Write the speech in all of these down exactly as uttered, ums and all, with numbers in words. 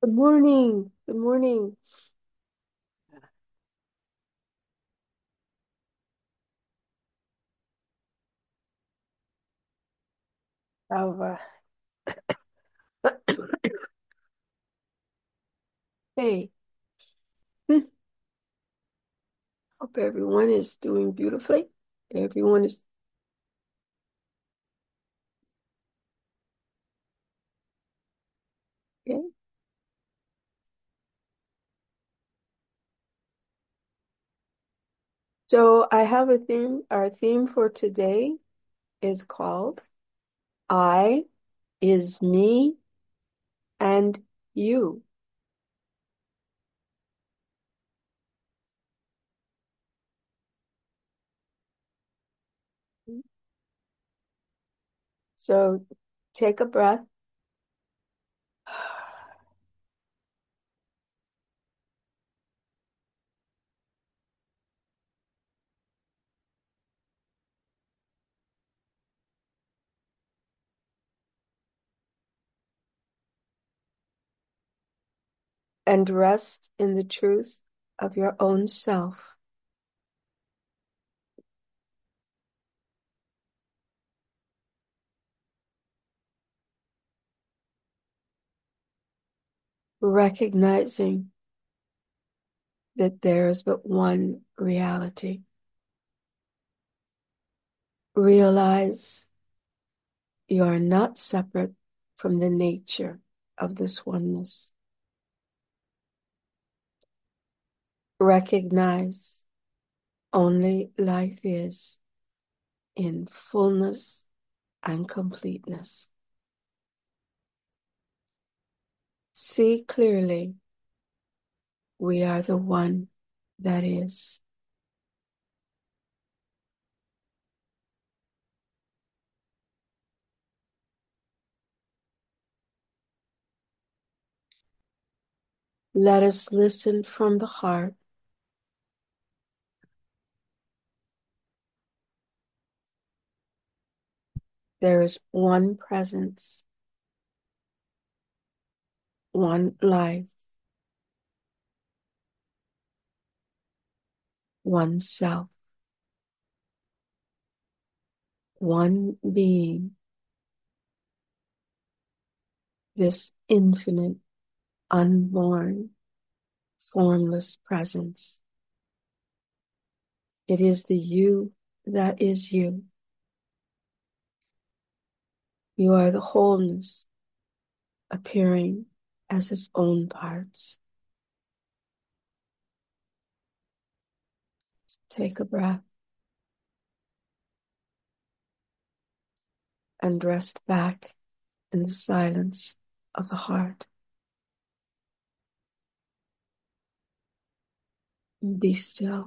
Good morning. Good morning. How, uh, hey, hmm, hope everyone is doing beautifully. Everyone is okay. So I have a theme. Our theme for today is called I is me and you. So take a breath and rest in the truth of your own self. Recognizing that there is but one reality. Realize you are not separate from the nature of this oneness. Recognize only life is in fullness and completeness. See clearly we are the one that is. Let us listen from the heart. There is one presence, one life, one self, one being, this infinite, unborn, formless presence. It is the you that is you. You are the wholeness appearing as its own parts. Take a breath and rest back in the silence of the heart. Be still.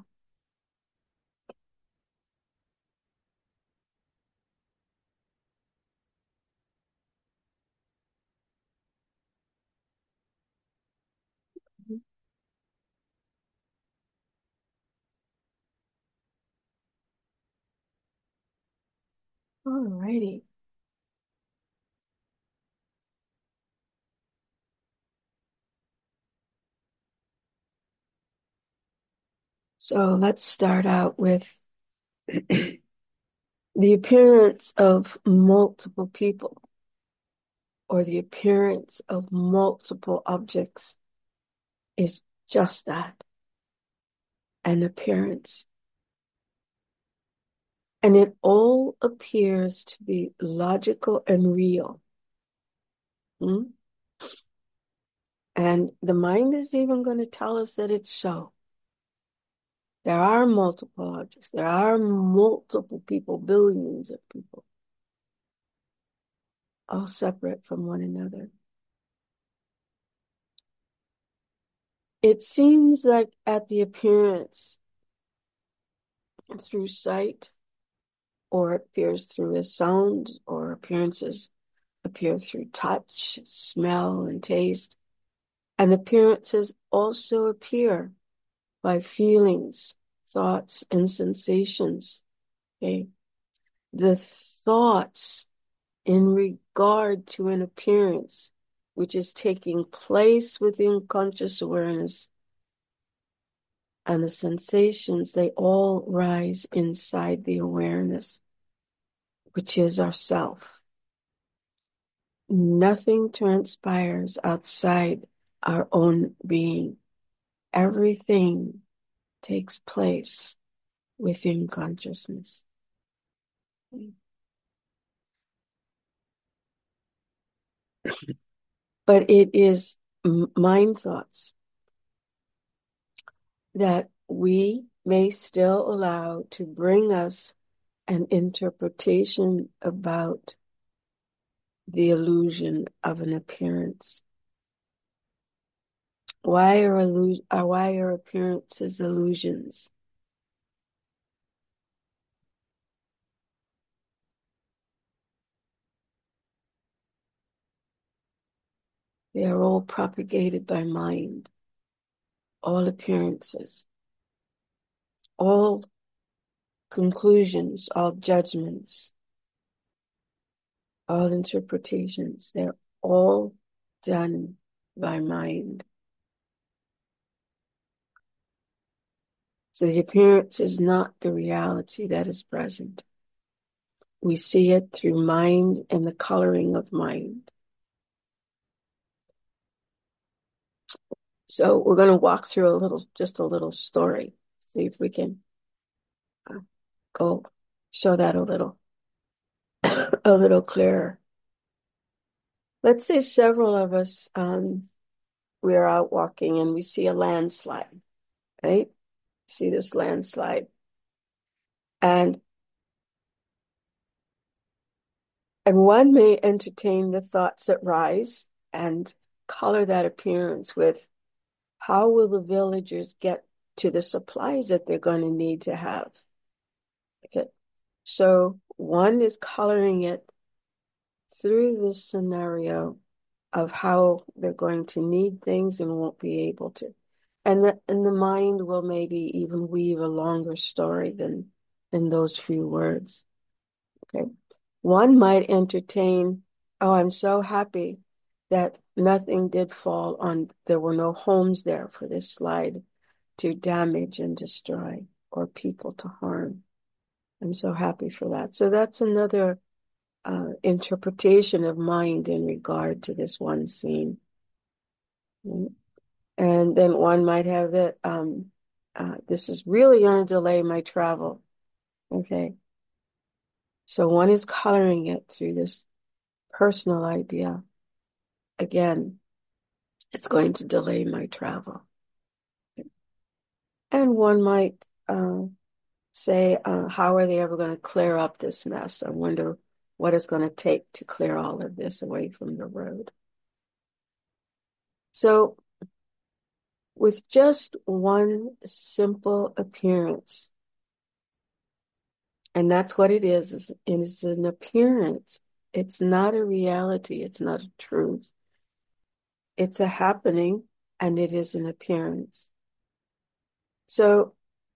Alrighty. So let's start out with the appearance of multiple people or the appearance of multiple objects is just that, an appearance. And it all appears to be logical and real. Hmm? And the mind is even going to tell us that it's so. There are multiple objects. There are multiple people, billions of people, all separate from one another. It seems like at the appearance through sight, or it appears through a sound, or appearances appear through touch, smell, and taste. And appearances also appear by feelings, thoughts, and sensations. Okay. The thoughts in regard to an appearance which is taking place within conscious awareness, and the sensations, they all rise inside the awareness, which is ourself. Nothing transpires outside our own being. Everything takes place within consciousness. But it is mind thoughts that we may still allow to bring us an interpretation about the illusion of an appearance. Why are, illu- uh, why are appearances illusions? They are all propagated by mind, all appearances, all conclusions, all judgments, all interpretations. They're all done by mind. So the appearance is not the reality that is present. We see it through mind and the coloring of mind. So we're going to walk through a little, just a little story. See if we can uh, go show that a little, a little clearer. Let's say several of us, um, we are out walking and we see a landslide, right? See this landslide. And, and one may entertain the thoughts that rise and color that appearance with how will the villagers get to the supplies that they're going to need to have. Okay. So one is coloring it through this scenario of how they're going to need things and won't be able to. And the, and the mind will maybe even weave a longer story than, than those few words. Okay. One might entertain, oh, I'm so happy that nothing did fall on, there were no homes there for this slide to damage and destroy or people to harm. I'm so happy for that. So that's another uh, interpretation of mind in regard to this one scene. And then one might have that, um, uh, this is really going to delay my travel. Okay. So one is coloring it through this personal idea. Again, it's going to delay my travel. And one might uh, say, uh, how are they ever going to clear up this mess? I wonder what it's going to take to clear all of this away from the road. So with just one simple appearance, and that's what it is, is it's an appearance. It's not a reality. It's not a truth. It's a happening and it is an appearance. So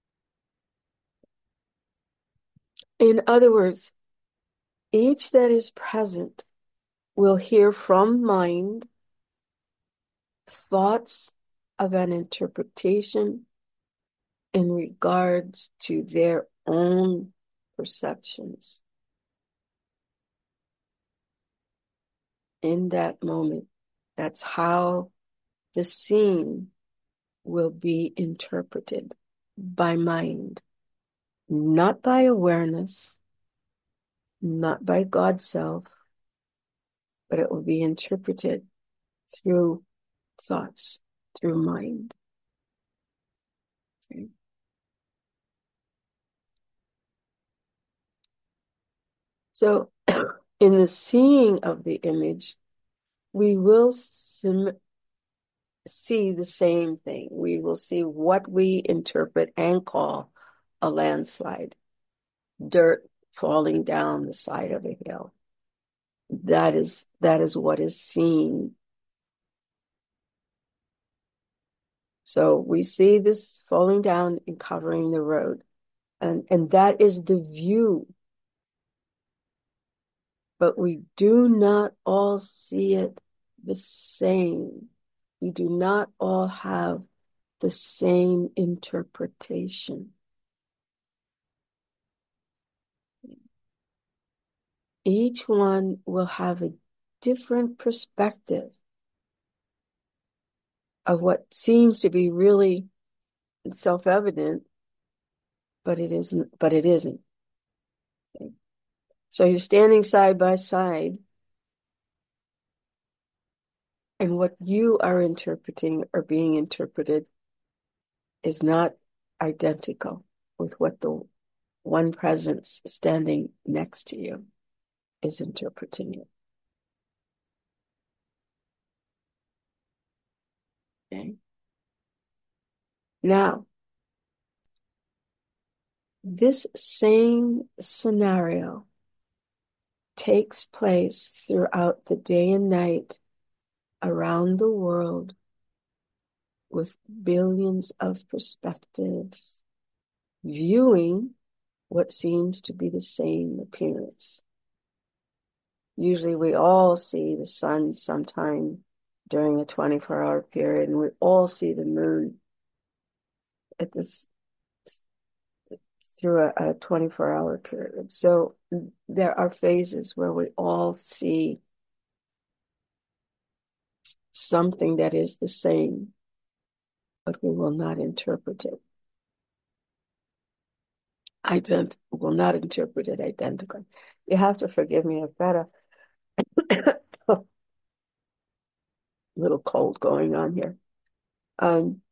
in other words, each that is present will hear from mind thoughts of an interpretation in regards to their own perceptions in that moment. That's how the scene will be interpreted by mind, not by awareness, not by God's self, but it will be interpreted through thoughts, through mind. Okay. So in the seeing of the image, we will sim- see the same thing. We will see what we interpret and call a landslide, dirt falling down the side of a hill. That is, that is what is seen. So we see this falling down and covering the road. And, and that is the view. But we do not all see it the same. We do not all have the same interpretation. Each one will have a different perspective of what seems to be really self-evident, but it isn't, but it isn't. Okay? So you're standing side by side, and what you are interpreting or being interpreted is not identical with what the one presence standing next to you is interpreting it. Okay? Now, this same scenario takes place throughout the day and night around the world with billions of perspectives viewing what seems to be the same appearance. Usually we all see the sun sometime during a twenty-four hour period, and we all see the moon at this through a, a twenty-four hour period. So there are phases where we all see something that is the same, but we will not interpret it. Ident will not interpret it identically. You have to forgive me. I've got a little cold going on here. Um,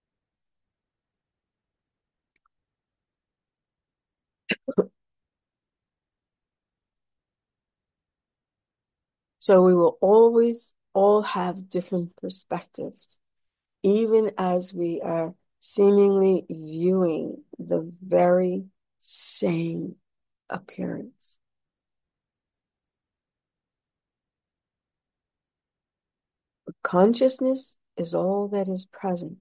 so we will always all have different perspectives, even as we are seemingly viewing the very same appearance. Consciousness is all that is present.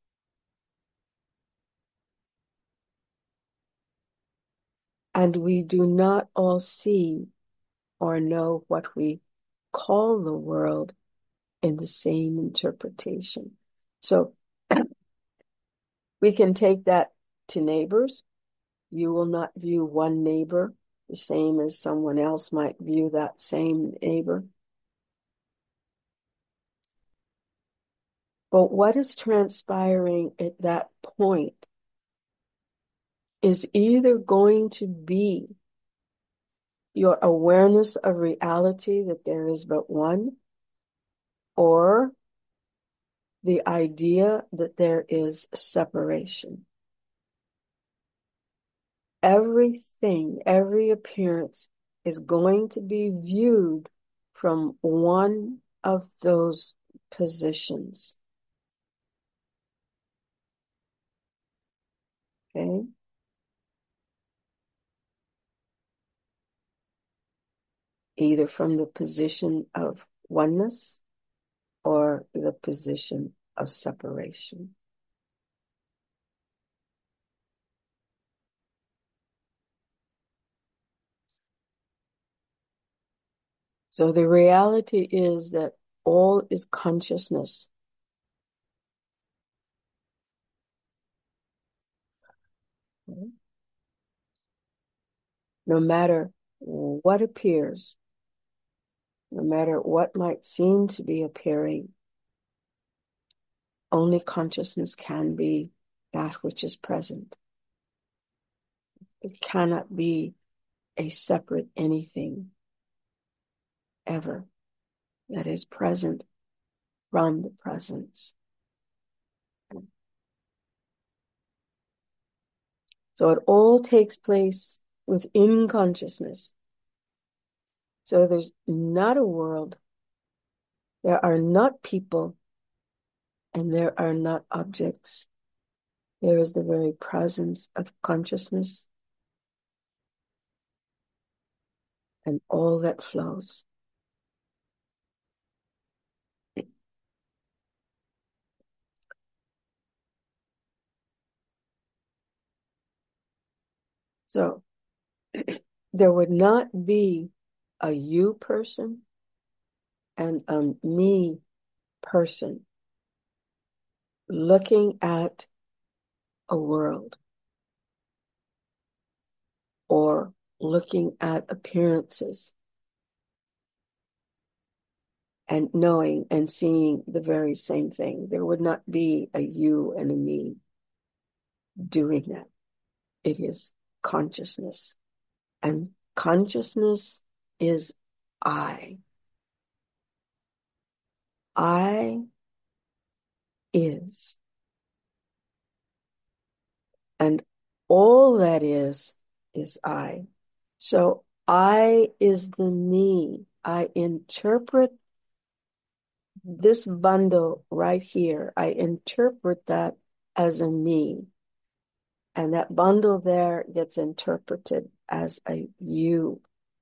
And we do not all see or know what we call the world in the same interpretation. So we can take that to neighbors. You will not view one neighbor the same as someone else might view that same neighbor. But what is transpiring at that point is either going to be your awareness of reality that there is but one, or the idea that there is separation. Everything, every appearance is going to be viewed from one of those positions. Okay? Either from the position of oneness or the position of separation. So the reality is that all is consciousness. Okay? No matter what appears, no matter what might seem to be appearing, only consciousness can be that which is present. It cannot be a separate anything ever that is present from the presence. So it all takes place within consciousness. So there's not a world, there are not people, and there are not objects. There is the very presence of consciousness and all that flows. So there would not be a you person and a me person looking at a world or looking at appearances and knowing and seeing the very same thing. There would not be a you and a me doing that. It is consciousness. And consciousness is I. I is. And all that is, is I. So I is the me. I interpret this bundle right here. I interpret that as a me. And that bundle there gets interpreted as a you.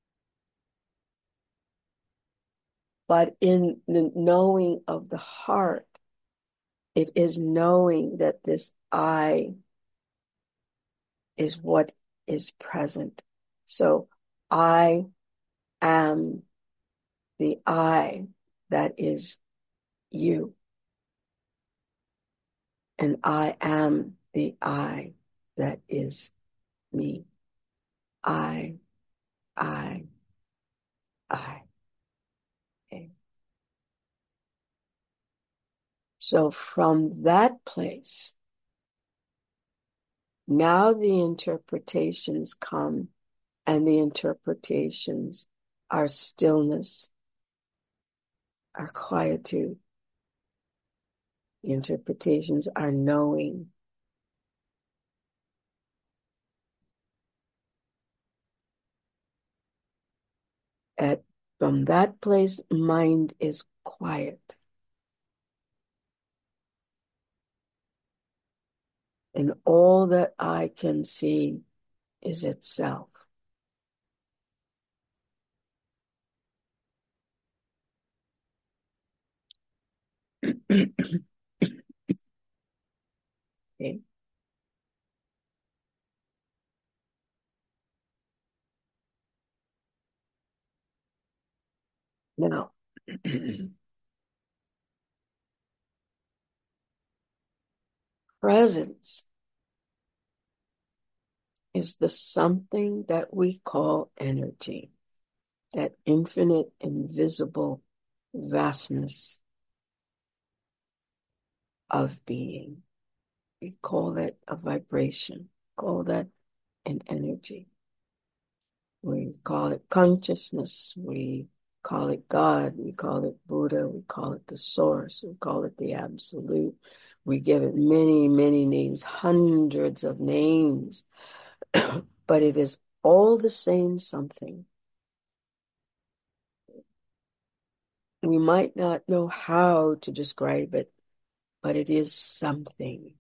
But in the knowing of the heart, it is knowing that this I is what is present. So I am the I that is you. And I am the I that is me. I, I, I. Okay. So from that place, now the interpretations come, and the interpretations are stillness, are quietude. The interpretations are knowing. At from that place, mind is quiet. And all that I can see is itself. Okay. Now, presence is the something that we call energy, that infinite, invisible vastness of being. We call that a vibration, call that an energy. We call it consciousness. We call it God. We call it Buddha. We call it the source. We call it the absolute. We give it many, many names, hundreds of names, but it is all the same something. We might not know how to describe it, but it is something.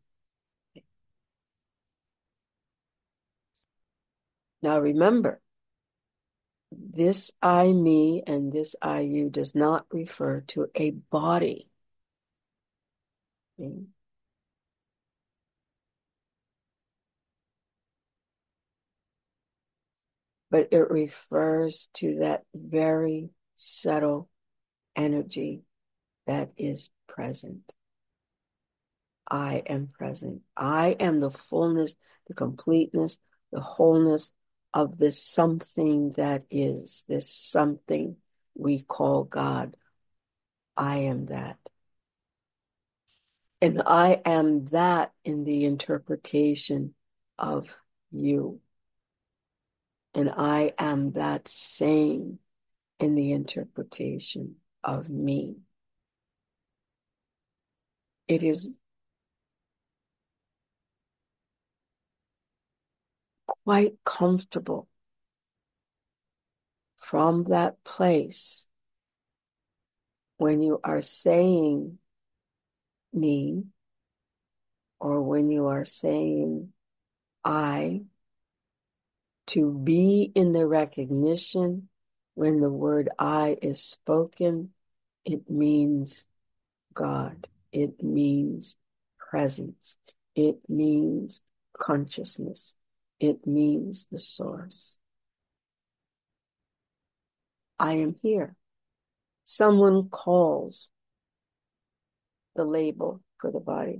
Now remember, this I, me, and this I, you does not refer to a body. Okay? But it refers to that very subtle energy that is present. I am present. I am the fullness, the completeness, the wholeness of this something that is, this something we call God. I am that. And I am that in the interpretation of you. And I am that same in the interpretation of me. It is quite comfortable from that place when you are saying me or when you are saying I, to be in the recognition when the word I is spoken, it means God. It means presence. It means consciousness. It means the source. I am here. someone calls the label for the body.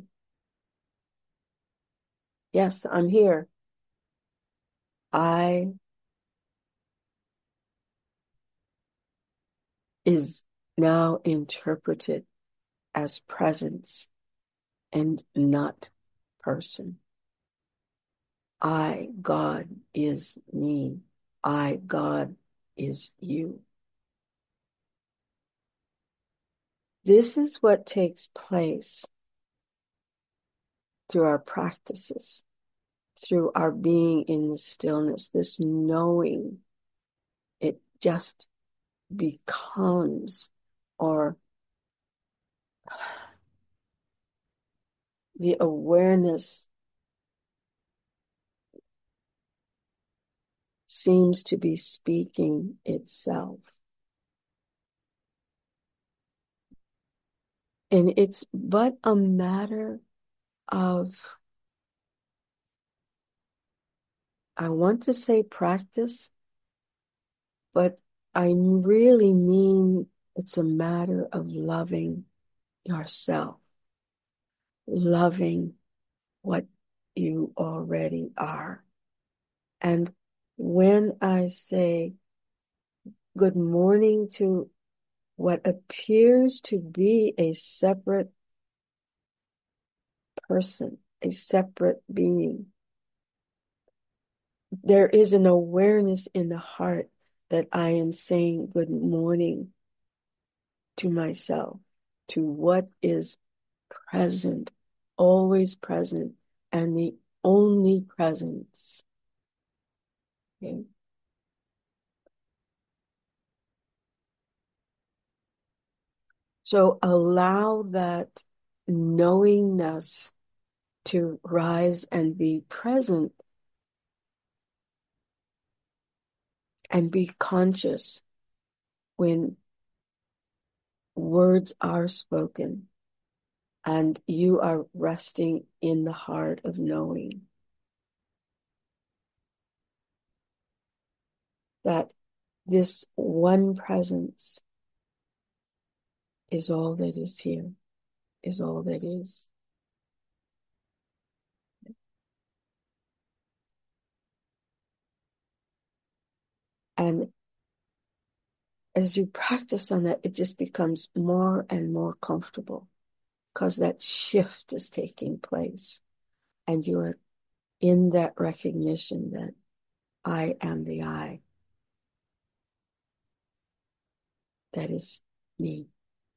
Yes, I'm here. I is now interpreted as presence and not person. I, God, is me. I, God, is you. This is what takes place through our practices, through our being in the stillness, this knowing. It just becomes, or the awareness seems to be speaking itself. And it's but a matter of, I want to say practice, but I really mean it's a matter of loving yourself, loving what you already are. And when I say good morning to what appears to be a separate person, a separate being, there is an awareness in the heart that I am saying good morning to myself, to what is present, always present, and the only presence. Okay? So allow that knowingness to rise and be present and be conscious when words are spoken and you are resting in the heart of knowing that this one presence is all that is here, is all that is. And as you practice on that, it just becomes more and more comfortable because that shift is taking place and you are in that recognition that I am the I. That is me.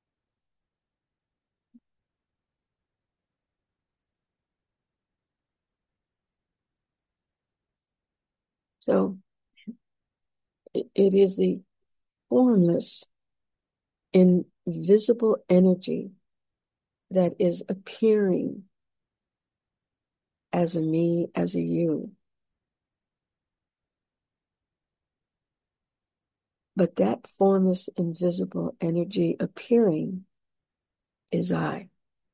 So it, it is the formless, invisible energy that is appearing as a me, as a you. But that formless, invisible energy appearing is I.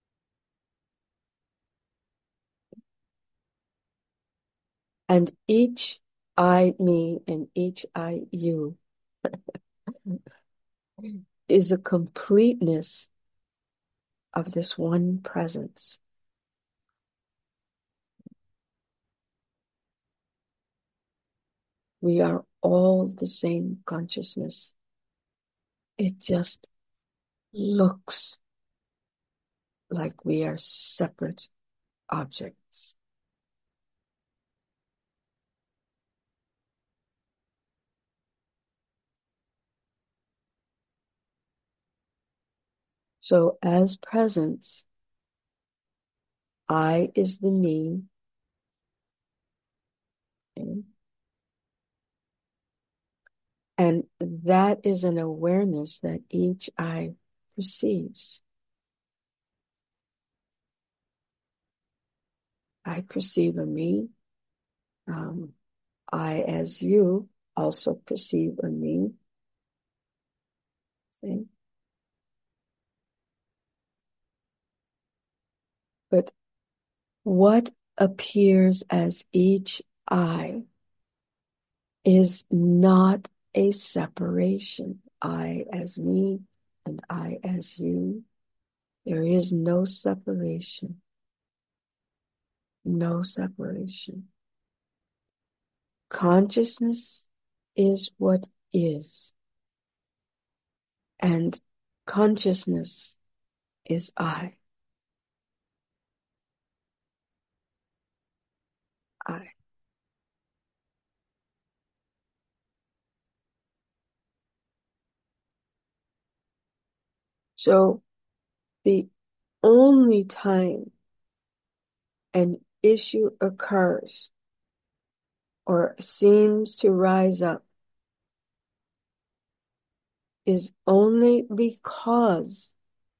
And each I, me, and each I, you is a completeness of this one presence. We are all the same consciousness. It just looks like we are separate objects. So as presence, I is the me, okay? And that is an awareness that each I perceives. I perceive a me. Um, I, as you, also perceive a me. Okay? But what appears as each I is not a separation. I as me, and I as you. There is no separation, no separation. Consciousness is what is, and consciousness is I. I. So the only time an issue occurs or seems to rise up is only because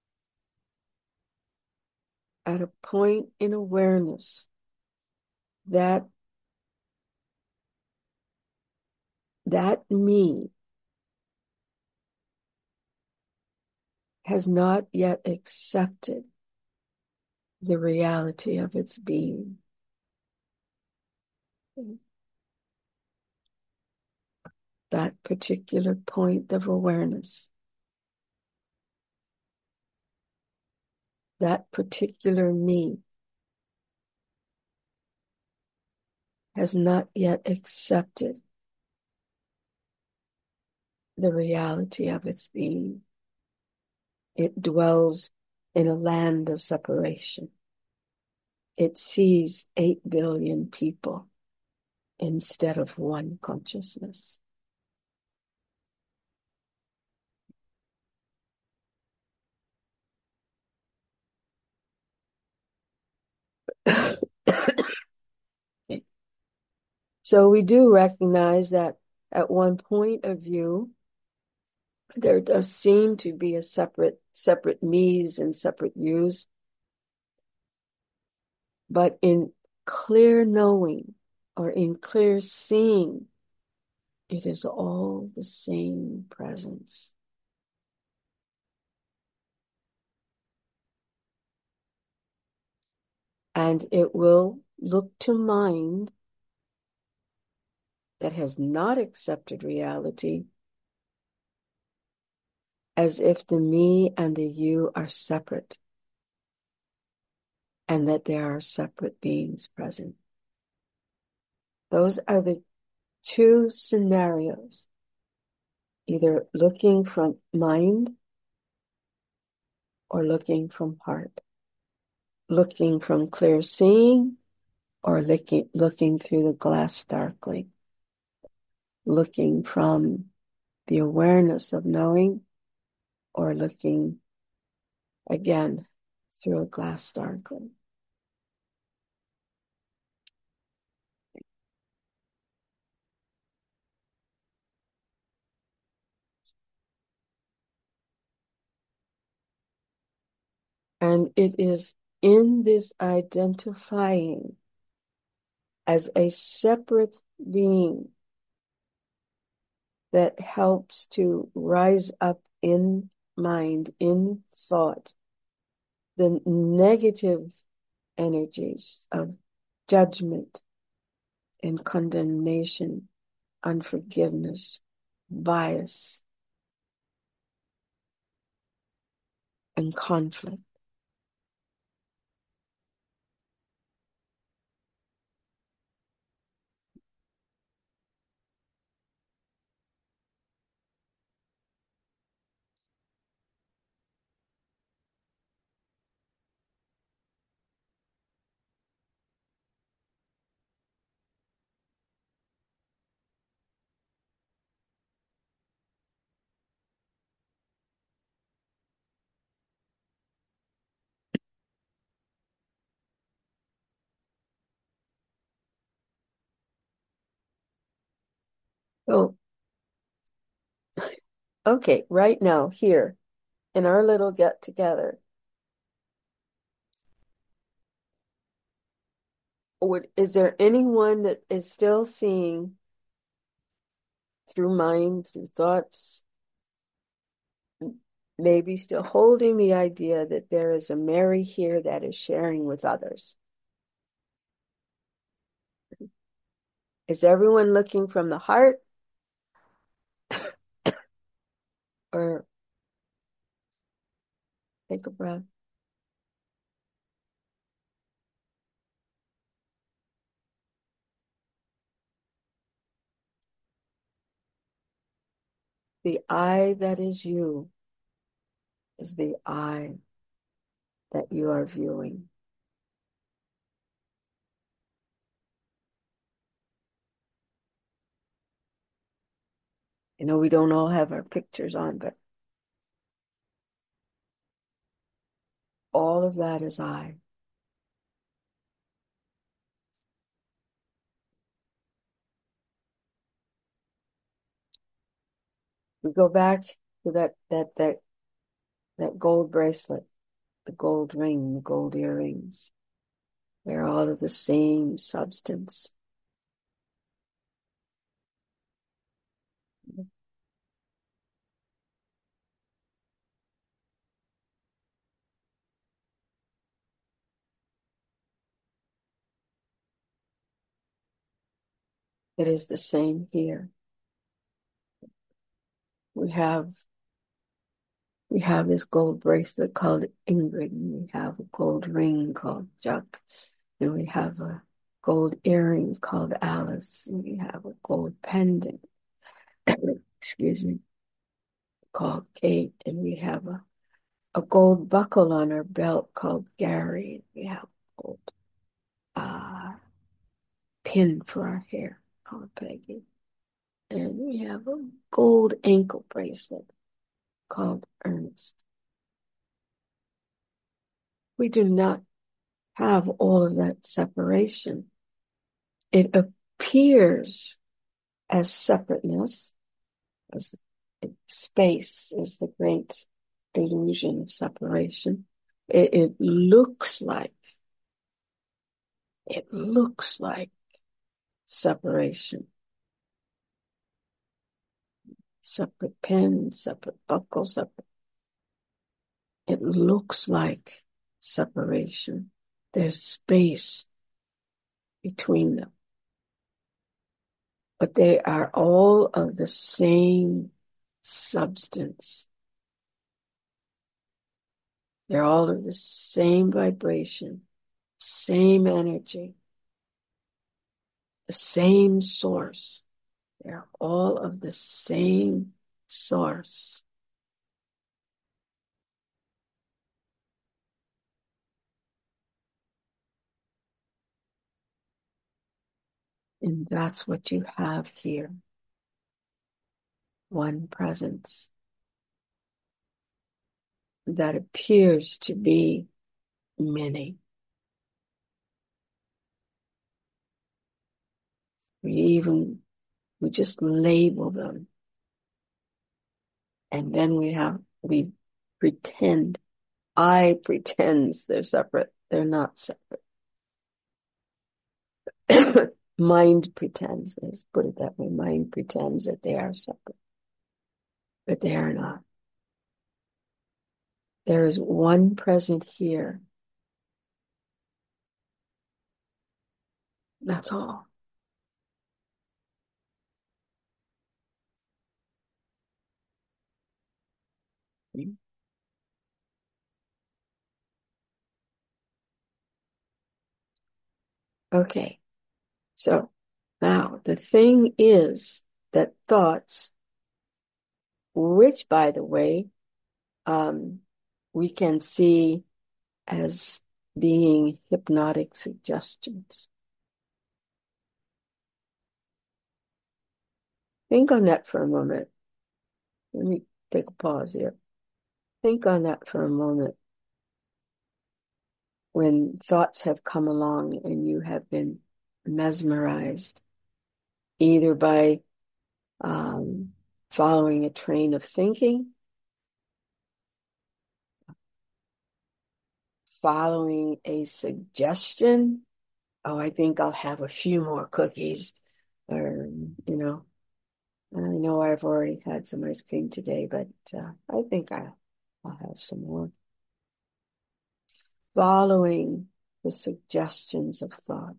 at a point in awareness that that me has not yet accepted the reality of its being. That particular point of awareness, that particular me has not yet accepted the reality of its being. It dwells in a land of separation. It sees eight billion people instead of one consciousness. So we do recognize that at one point of view, there does seem to be a separate, separate me's and separate you's. But in clear knowing or in clear seeing, it is all the same presence. And it will look to mind that has not accepted reality as if the me and the you are separate and that there are separate beings present. Those are the two scenarios, either looking from mind or looking from heart, looking from clear seeing or looking, looking through the glass darkly, looking from the awareness of knowing or looking again through a glass darkly. And it is in this identifying as a separate being that helps to rise up in mind, in thought, the negative energies of judgment and condemnation, unforgiveness, bias, and conflict. So, okay, right now, here, in our little get together, would, is there anyone that is still seeing through mind, through thoughts, maybe still holding the idea that there is a Mary here that is sharing with others? Is everyone looking from the heart, or Take a breath. The I that is you is the I that you are viewing. You know, we don't all have our pictures on, but all of that is I. We go back to that that that that gold bracelet, the gold ring, the gold earrings. They're all of the same substance. It is the same here. We have we have this gold bracelet called Ingrid, and we have a gold ring called Chuck, and we have a gold earrings called Alice, and we have a gold pendant, excuse me, called Kate, and we have a, a gold buckle on our belt called Gary, and we have a gold uh, pin for our hair called Peggy, and we have a gold ankle bracelet called Ernest. We do not have all of that separation. It appears as separateness, as space is the great illusion of separation. It, it looks like, it looks like separation. Separate pen, separate buckle, separate. It looks like separation. There's space between them. But they are all of the same substance. They're all of the same vibration, same energy, the same source. They're all of the same source. And that's what you have here. One presence that appears to be many. We even, we just label them. And then we have, we pretend, I pretends they're separate. They're not separate. Mind pretends, let's put it that way. Mind pretends that they are separate, but they are not. There is one present here. That's all. Okay. So now the thing is that thoughts, which by the way, um, we can see as being hypnotic suggestions. Think on that for a moment. Let me take a pause here. Think on that for a moment. When thoughts have come along and you have been mesmerized, either by um, following a train of thinking, following a suggestion. Oh, I think I'll have a few more cookies, or, you know, I know I've already had some ice cream today, but uh, I think I, I'll have some more. Following the suggestions of thought.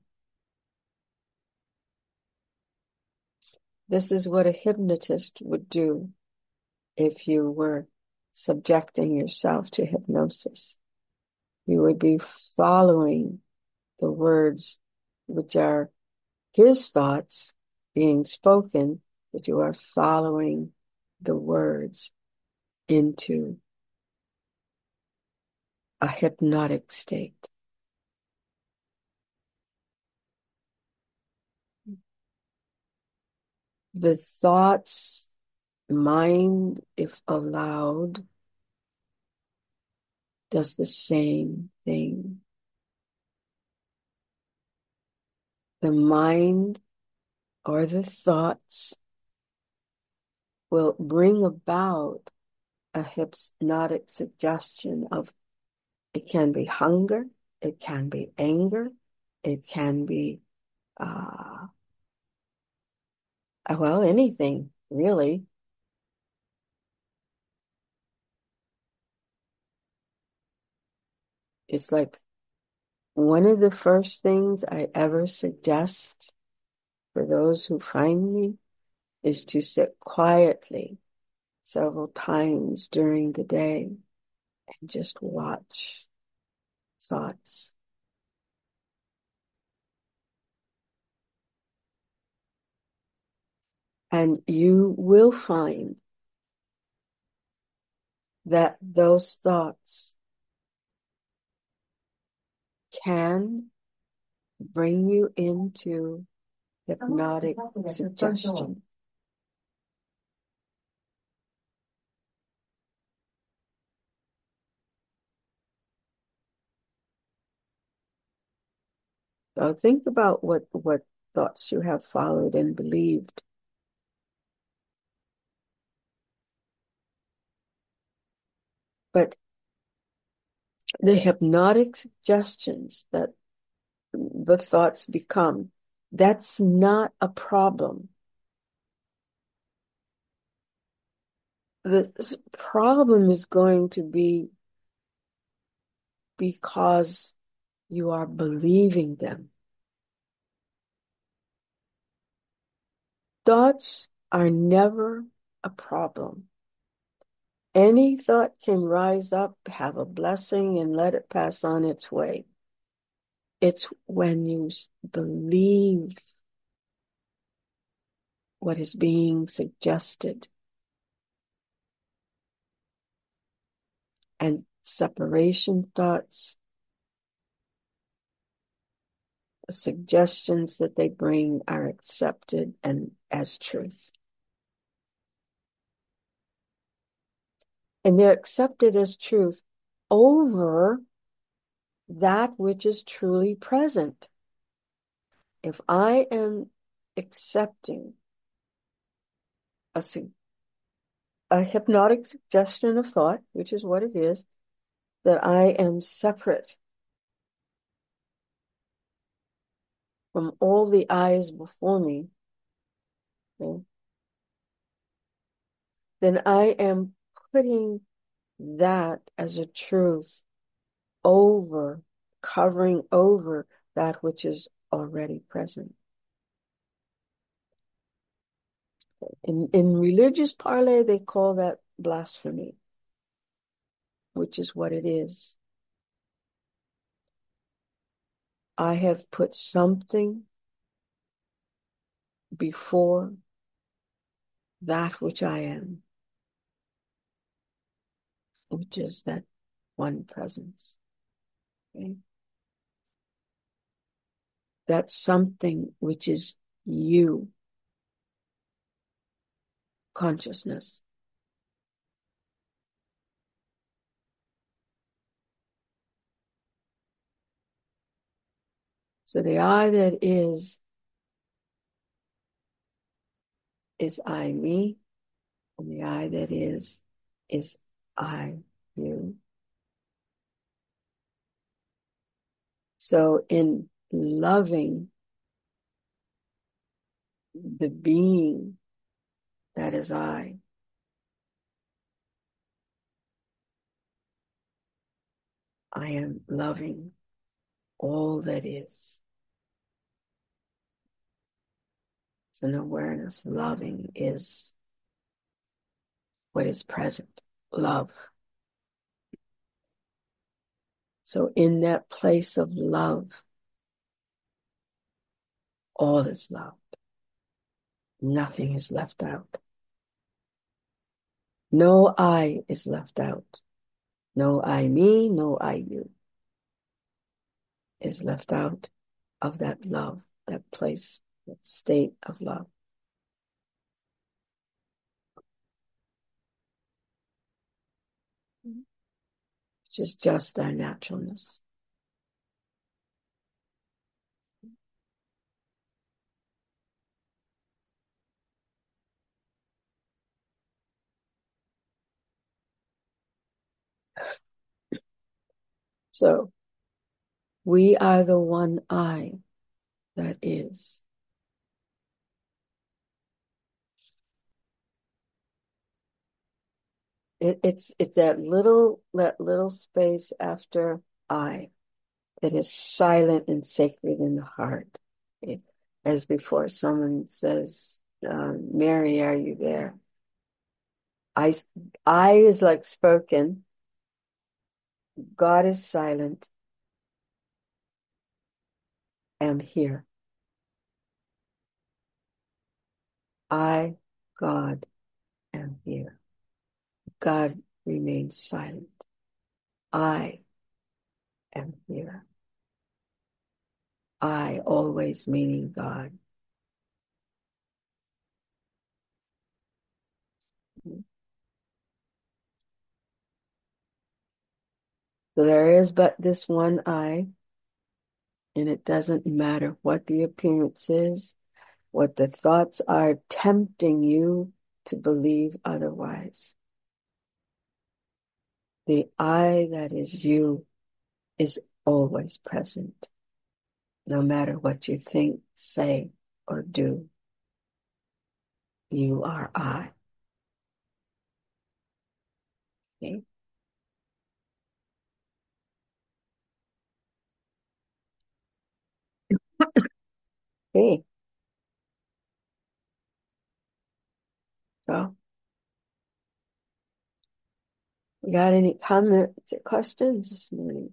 This is what a hypnotist would do if you were subjecting yourself to hypnosis. You would be following the words, which are his thoughts being spoken, but you are following the words into a hypnotic state. The thoughts, mind, if allowed, does the same thing. The mind or the thoughts will bring about a hypnotic suggestion of, it can be hunger, it can be anger, it can be, uh, well, anything really. It's like one of the first things I ever suggest for those who find me is to sit quietly several times during the day and just watch thoughts. And you will find that those thoughts can bring you into hypnotic suggestion. So think about what, what thoughts you have followed and believed. But the hypnotic suggestions that the thoughts become, that's not a problem. The problem is going to be because you are believing them. Thoughts are never a problem. Any thought can rise up, have a blessing, and let it pass on its way. It's when you believe what is being suggested. And separation thoughts, the suggestions that they bring are accepted and as truth. And they're accepted as truth over that which is truly present. If I am accepting a, a hypnotic suggestion of thought, which is what it is, that I am separate from all the eyes before me, okay, then I am putting that as a truth over, covering over that which is already present. In, in religious parley, they call that blasphemy, which is what it is. I have put something before that which I am, which is that one presence. Okay? That's something which is you, consciousness. So the I that is, is I, me, and the I that is, is I, you. So in loving the being that is I, I am loving all that is. It's an awareness. Loving is what is present. love. So in that place of love, all is loved. Nothing is left out. No I is left out. No I me, no I you is left out of that love, that place, that state of love. Which is just our naturalness. So we are the one I that is. It, it's it's that little that little space after I that is silent and sacred in the heart. It, as before, someone says, um, "Mary, are you there?" I I is like spoken. God is silent. Am here. I, God, am here. God remains silent. I am here. I, always meaning God. So there is but this one I, and it doesn't matter what the appearance is, what the thoughts are tempting you to believe otherwise. The I that is you is always present, no matter what you think, say, or do. You are I. Okay? Okay. So, you got any comments or questions this morning?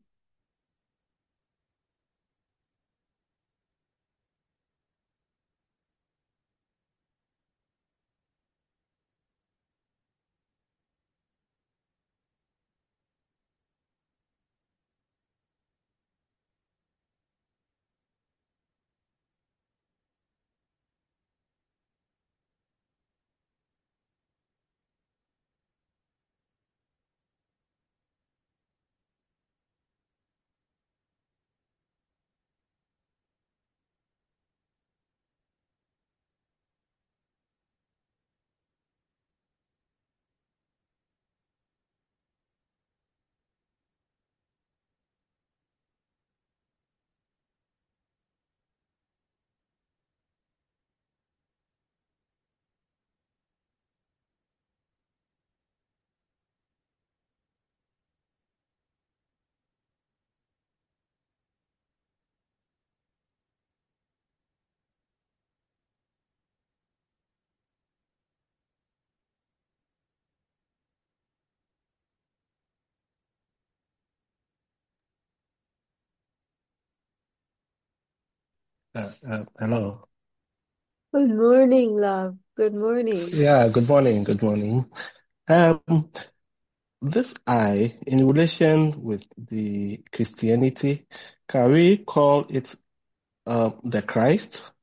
Uh, uh, hello. Good morning, love. Good morning. Yeah, good morning. Good morning. Um, this I, in relation with the Christianity, can we call it uh, the Christ?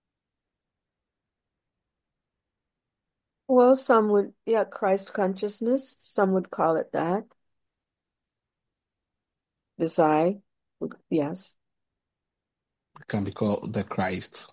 Well, some would, yeah, Christ consciousness, some would call it that. This I, would- yes. Can be called the Christ.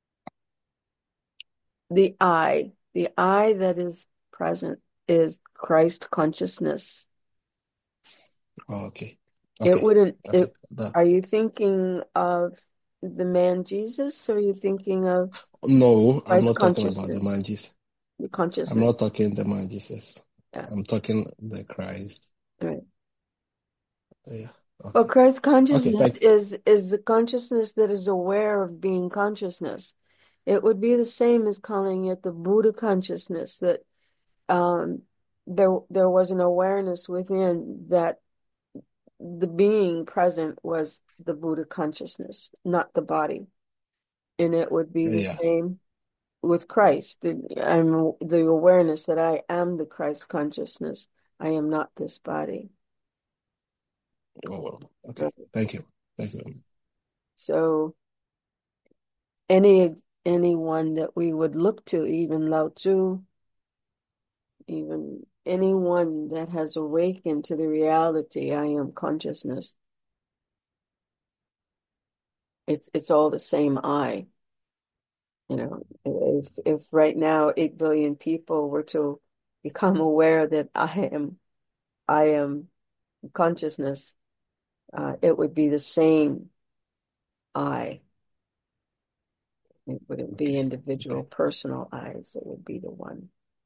The I, the I that is present is Christ consciousness. Oh, okay. It Okay. wouldn't, Okay. it, That, are you thinking of the man Jesus, or are you thinking of no, I'm Christ not talking about the consciousness, man Jesus. the I'm not consciousness? talking the man Jesus. Yeah, I'm talking the Christ. right. Yeah. Well, Okay. Christ Okay. consciousness Thank. is is the consciousness that is aware of being consciousness. It would be the same as calling it the Buddha consciousness that um there there was an awareness within that the being present was the Buddha consciousness, not the body. And it would be the Yeah. same with Christ. The, I'm the awareness that I am the Christ consciousness. I am not this body. Oh, well. Okay. Right. Thank you. Thank you. So any anyone that we would look to, even Lao Tzu, even anyone that has awakened to the reality, I am consciousness. It's it's all the same I. You know, if if right now eight billion people were to become aware that I am I am consciousness, uh, it would be the same I. It wouldn't be Okay. individual Okay. personal I's. It would be the one.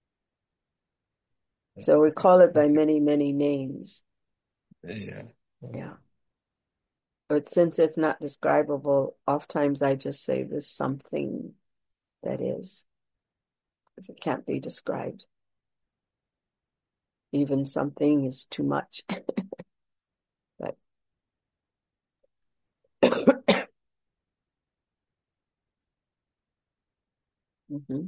Yeah. So we Okay. call it by Thank you. many, many names. Yeah. Yeah. But since it's not describable, oftentimes I just say there's something that is, because it can't be described. Even something is too much. But mhm.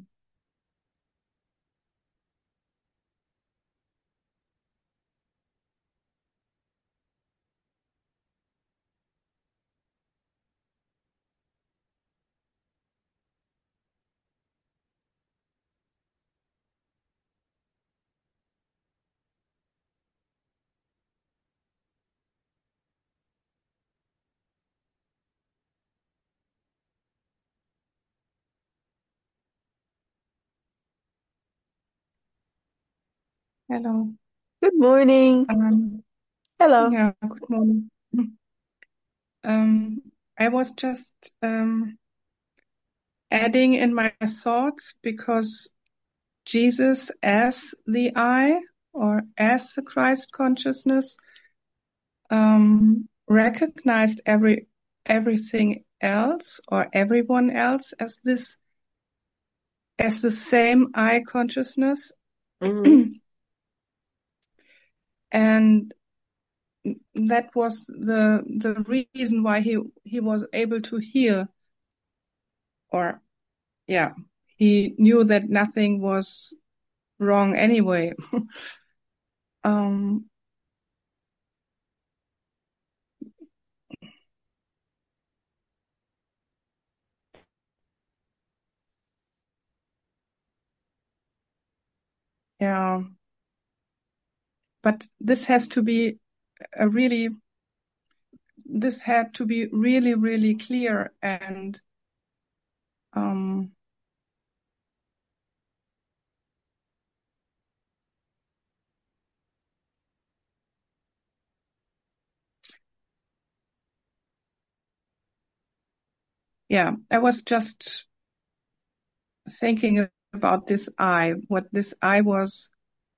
Hello. Good morning. Um, Hello. yeah, good morning. Um, I was just um, adding in my thoughts because Jesus as the I or as the Christ consciousness um, recognized every everything else or everyone else as this as the same I consciousness. Hmm. And that was the the reason why he he was able to heal, or yeah, he knew that nothing was wrong anyway. um yeah, but this has to be a really this had to be really really clear, and um yeah, I was just thinking about this I, what this I was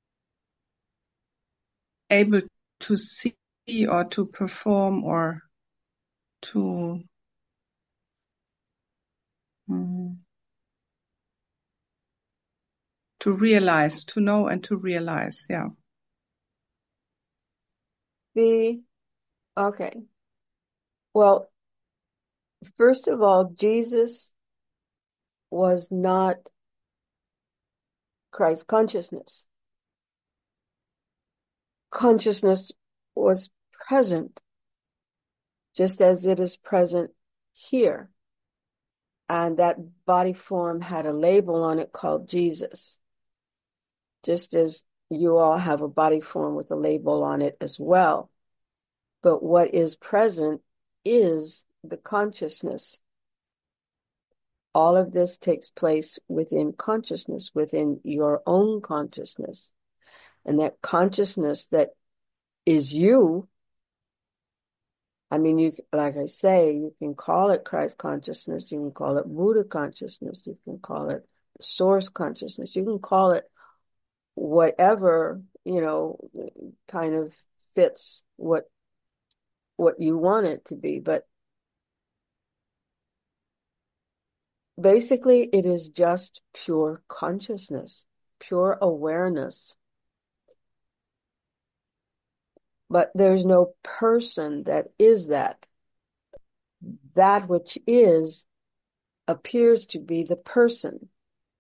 able to see or to perform or to mm, to realize, to know and to realize. Yeah. The okay. Well, first of all, Jesus was not Christ consciousness. Consciousness was present, just as it is present here. And that body form had a label on it called Jesus, just as you all have a body form with a label on it as well. But what is present is the consciousness. All of this takes place within consciousness, within your own consciousness. And that consciousness that is you, I mean, you, like I say, you can call it Christ consciousness, you can call it Buddha consciousness, you can call it source consciousness, you can call it whatever, you know, kind of fits what what you want it to be. But basically, it is just pure consciousness, pure awareness. but there's no person that is that. That which is appears to be the person,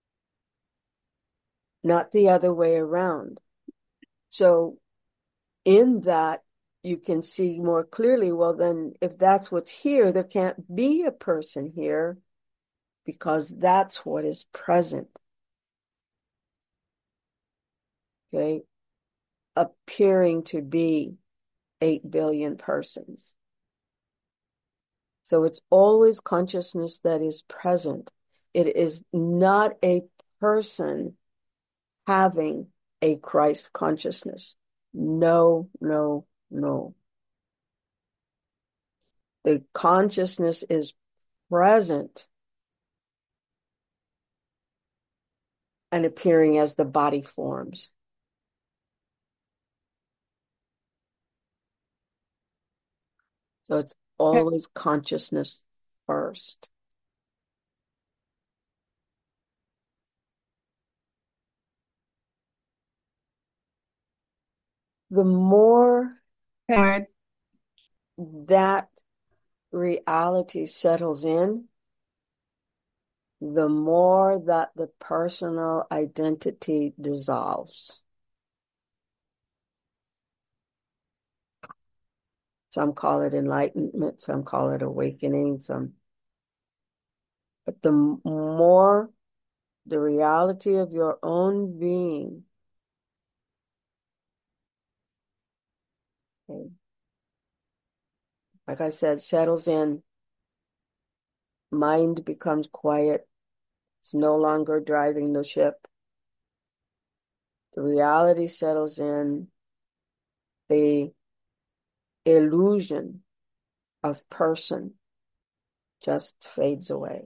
not the other way around. So in that, you can see more clearly, well, then if that's what's here, there can't be a person here because that's what is present. Okay. Appearing to be eight billion persons. So it's always consciousness that is present. It is not a person having a Christ consciousness. No, no, no. The consciousness is present and appearing as the body forms. So it's always consciousness first. The more Right. that reality settles in, the more that the personal identity dissolves. Some call it enlightenment, some call it awakening, some. But the more the reality of your own being, okay, like I said, settles in, mind becomes quiet, it's no longer driving the ship. The reality settles in, the illusion of person just fades away.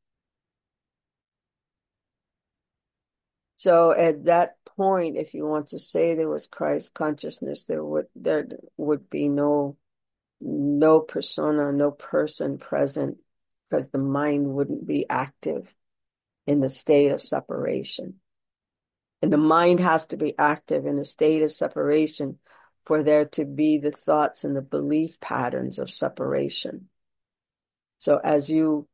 So at that point, if you want to say there was Christ consciousness, there would there would be no no persona, no person present, because the mind wouldn't be active in the state of separation. And the mind has to be active in a state of separation for there to be the thoughts and the belief patterns of separation. So as you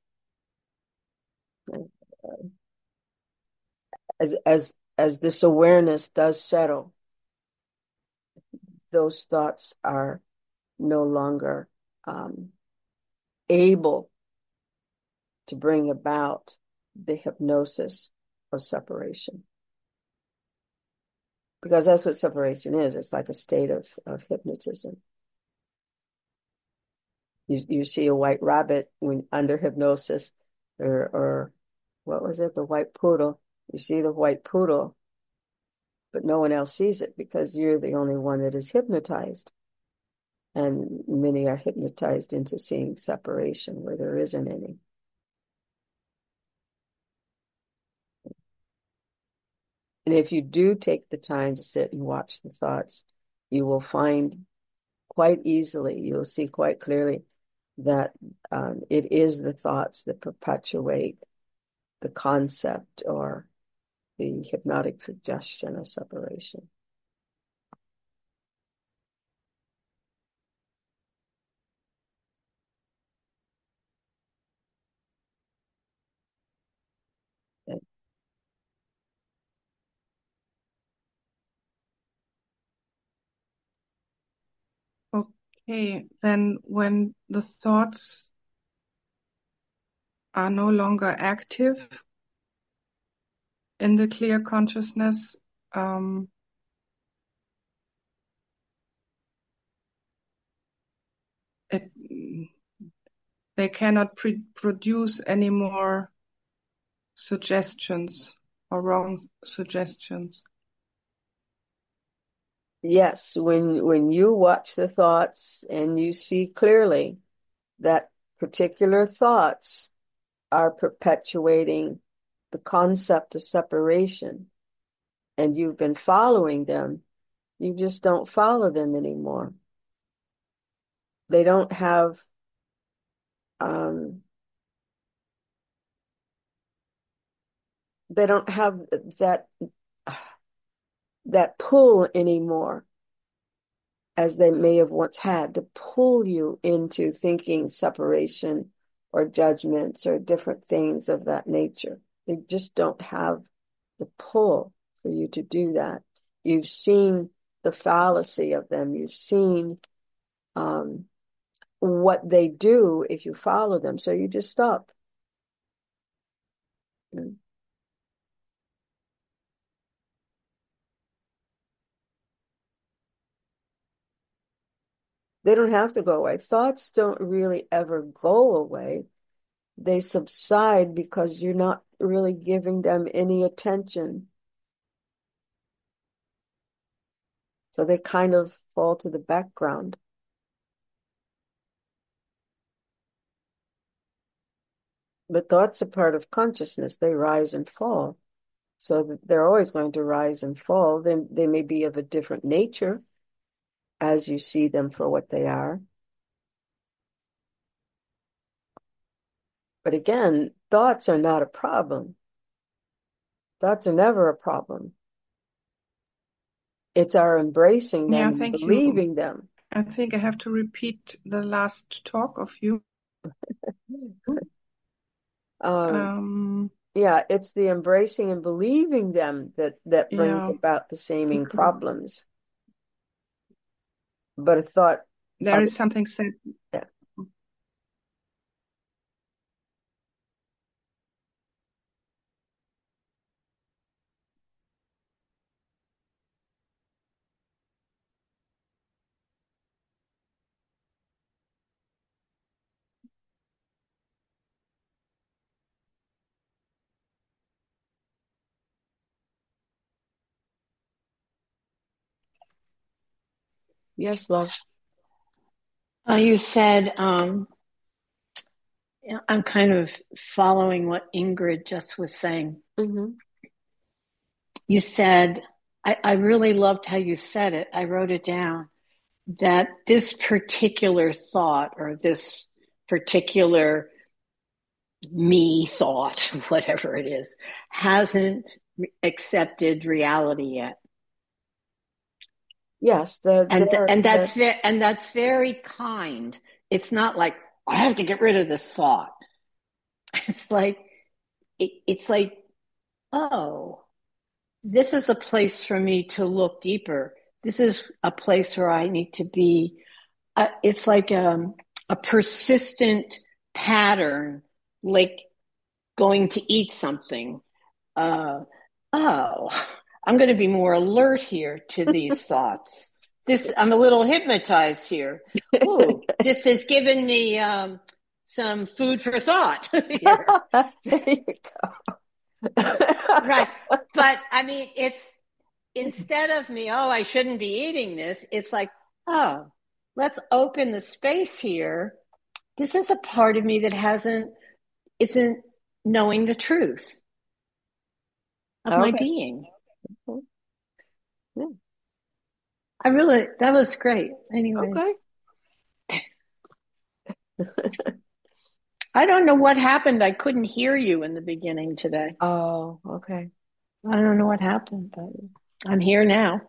as as as this awareness does settle, those thoughts are no longer um, able to bring about the hypnosis of separation. Because that's what separation is. It's like a state of, of hypnotism. You you see a white rabbit when under hypnosis, or or what was it, the white poodle. You see the white poodle, but no one else sees it because you're the only one that is hypnotized. And many are hypnotized into seeing separation where there isn't any. And if you do take the time to sit and watch the thoughts, you will find quite easily, you'll see quite clearly that um, it is the thoughts that perpetuate the concept or the hypnotic suggestion of separation. Okay. Okay, then when the thoughts are no longer active in the clear consciousness, um, it, they cannot pre- produce any more suggestions or wrong suggestions. Yes, when when you watch the thoughts and you see clearly that particular thoughts are perpetuating the concept of separation, and you've been following them, you just don't follow them anymore. They don't have um, they don't have that that pull anymore as they may have once had, to pull you into thinking separation or judgments or different things of that nature. They just don't have the pull for you to do that. You've seen the fallacy of them. You've seen um, what they do if you follow them. So you just stop. Mm. They don't have to go away. Thoughts don't really ever go away. They subside because you're not really giving them any attention. So they kind of fall to the background. But thoughts are part of consciousness. They rise and fall. So that they're always going to rise and fall. They, they may be of a different nature as you see them for what they are. But again, thoughts are not a problem. Thoughts are never a problem. It's our embracing them Yeah, and thank you. believing them. I think I have to repeat the last talk of you. Um, Um, yeah, it's the embracing and believing them that, that brings yeah, about the seeming problems. But a thought, there is something said. yeah. Yes, love. Uh, you said, um, I'm kind of following what Ingrid just was saying. Mm-hmm. You said, I, I really loved how you said it. I wrote it down, that this particular thought or this particular me thought, whatever it is, hasn't re- accepted reality yet. Yes, they're, And, they're, and they're, that's ve- and that's very kind. It's not like, I have to get rid of this thought. It's like, it, it's like, oh, this is a place for me to look deeper. This is a place where I need to be. Uh, it's like um, a persistent pattern, like going to eat something. Uh, oh, I'm going to be more alert here to these thoughts. This, I'm a little hypnotized here. Ooh, this has given me um, some food for thought here. there you go. Right. But I mean, it's, instead of me, oh, I shouldn't be eating this, it's like, oh, let's open the space here. This is a part of me that hasn't, isn't knowing the truth of my Okay. being. Yeah. I really, that was great. Anyways. Okay. I don't know what happened. I couldn't hear you in the beginning today. Oh, okay. I don't know what happened, but I'm here now.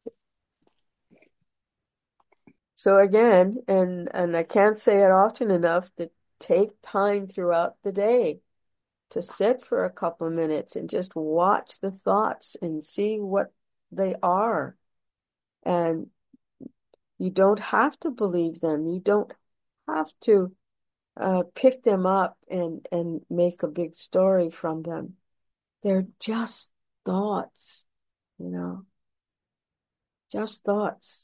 So again, and and I can't say it often enough, to take time throughout the day to sit for a couple of minutes and just watch the thoughts and see what they are. And you don't have to believe them. You don't have to uh, pick them up and and make a big story from them. They're just thoughts, you know, just thoughts.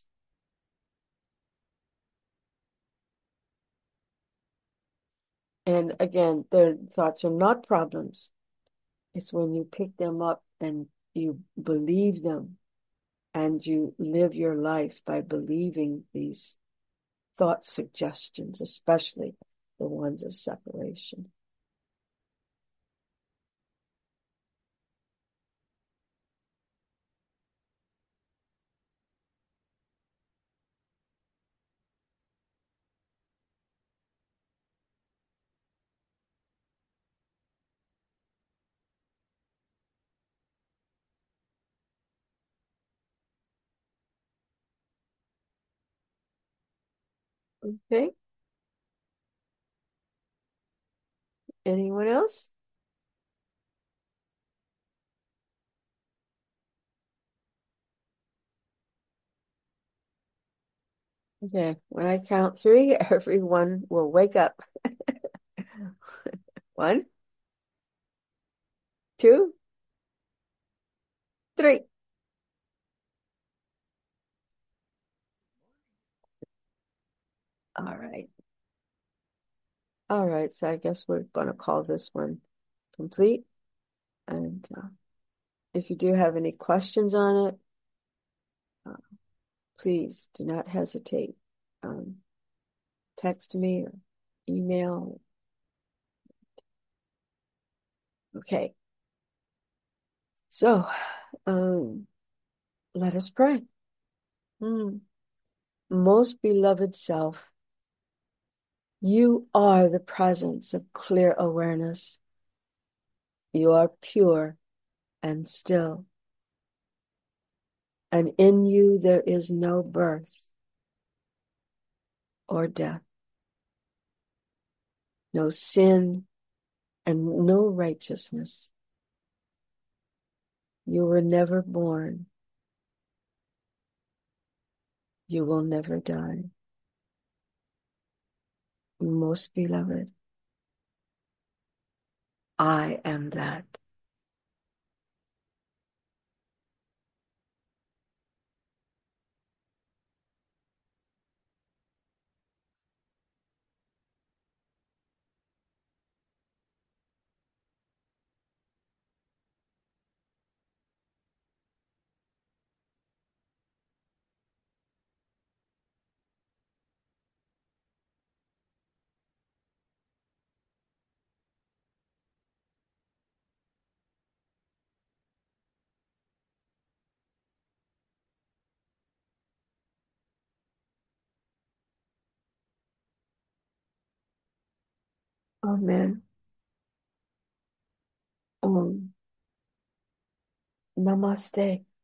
And again, their thoughts are not problems. It's when you pick them up and you believe them and you live your life by believing these thought suggestions, especially the ones of separation. Okay. Anyone else? Okay. When I count three, everyone will wake up. One, two, three. All right. All right. So I guess we're going to call this one complete. And uh, if you do have any questions on it, uh, please do not hesitate. Um, text me or email. Okay. So, um, let us pray. Hmm. Most beloved self, you are the presence of clear awareness. You are pure and still, and in you there is no birth or death, no sin and no righteousness. You were never born. You will never die. Most beloved, I am that. Amen. Om. Namaste.